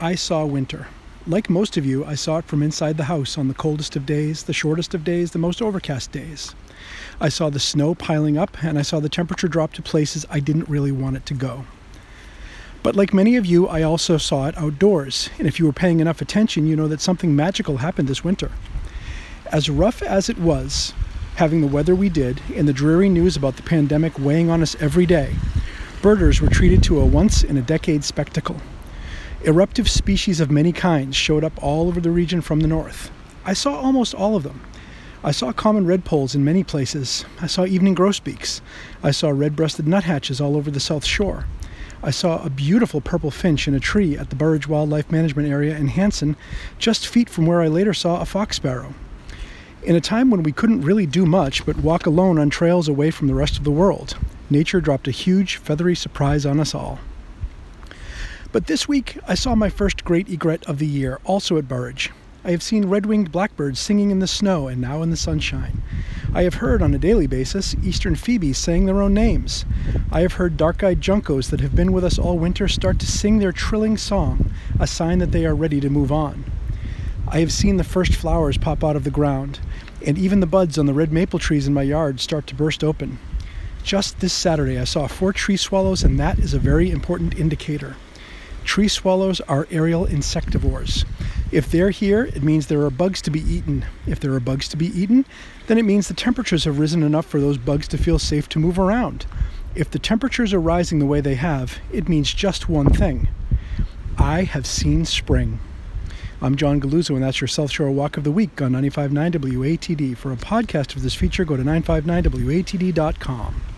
I saw winter. Like most of you, I saw it from inside the house on the coldest of days, the shortest of days, the most overcast days. I saw the snow piling up, and I saw the temperature drop to places I didn't really want it to go. But like many of you, I also saw it outdoors, and if you were paying enough attention, you know that something magical happened this winter. As rough as it was, having the weather we did, and the dreary news about the pandemic weighing on us every day, birders were treated to a once-in-a-decade spectacle. Eruptive species of many kinds showed up all over the region from the north. I saw almost all of them. I saw common redpolls in many places. I saw evening grosbeaks. I saw red-breasted nuthatches all over the south shore. I saw a beautiful purple finch in a tree at the Burridge Wildlife Management Area in Hanson, just feet from where I later saw a fox sparrow. In a time when we couldn't really do much but walk alone on trails away from the rest of the world, nature dropped a huge, feathery surprise on us all. But this week, I saw my first great egret of the year, also at Burridge. I have seen red-winged blackbirds singing in the snow and now in the sunshine. I have heard on a daily basis eastern phoebes saying their own names. I have heard dark-eyed juncos that have been with us all winter start to sing their trilling song, a sign that they are ready to move on. I have seen the first flowers pop out of the ground, and even the buds on the red maple trees in my yard start to burst open. Just this Saturday, I saw 4 tree swallows, and that is a very important indicator. Tree swallows are aerial insectivores. If they're here, it means there are bugs to be eaten. If there are bugs to be eaten, then it means the temperatures have risen enough for those bugs to feel safe to move around. If the temperatures are rising the way they have, it means just one thing. I have seen spring. I'm John Galuzzo, and that's your South Shore Walk of the Week on 95.9 WATD. For a podcast of this feature, go to 959watd.com.